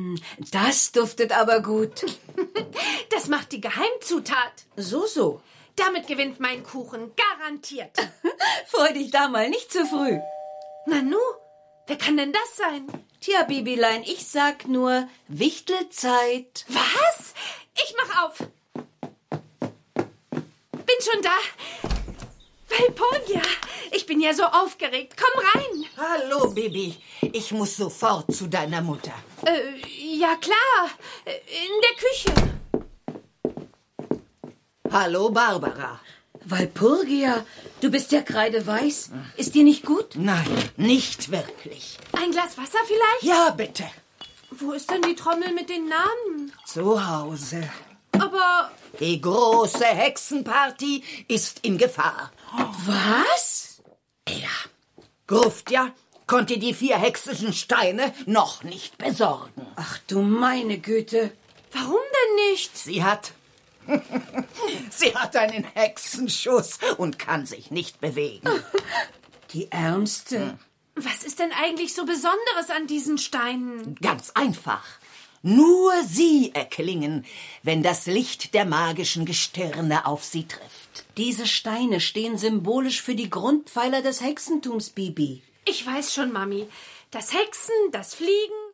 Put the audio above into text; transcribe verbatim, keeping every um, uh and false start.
Das duftet aber gut. Das macht die Geheimzutat. So, so. Damit gewinnt mein Kuchen, garantiert. Freu dich da mal, nicht zu früh. Nanu, wer kann denn das sein? Tja, Bibilein, ich sag nur Wichtelzeit. Was? Ich mach auf. Bin schon da. Walpurgia, ich bin ja so aufgeregt. Komm rein. Hallo, Bibi. Ich muss sofort zu deiner Mutter. Äh, ja klar. In der Küche. Hallo, Barbara. Walpurgia, du bist ja kreideweiß. Ist dir nicht gut? Nein, nicht wirklich. Ein Glas Wasser vielleicht? Ja, bitte. Wo ist denn die Trommel mit den Namen? Zu Hause. Aber... Die große Hexenparty ist in Gefahr. Was? Ja. Gruftja konnte die vier hexischen Steine noch nicht besorgen. Ach du meine Güte. Warum denn nicht? Sie hat... Sie hat einen Hexenschuss und kann sich nicht bewegen. Die Ärmste. Was ist denn eigentlich so Besonderes an diesen Steinen? Ganz einfach. Nur sie erklingen, wenn das Licht der magischen Gestirne auf sie trifft. Diese Steine stehen symbolisch für die Grundpfeiler des Hexentums, Bibi. Ich weiß schon, Mami. Das Hexen, das Fliegen...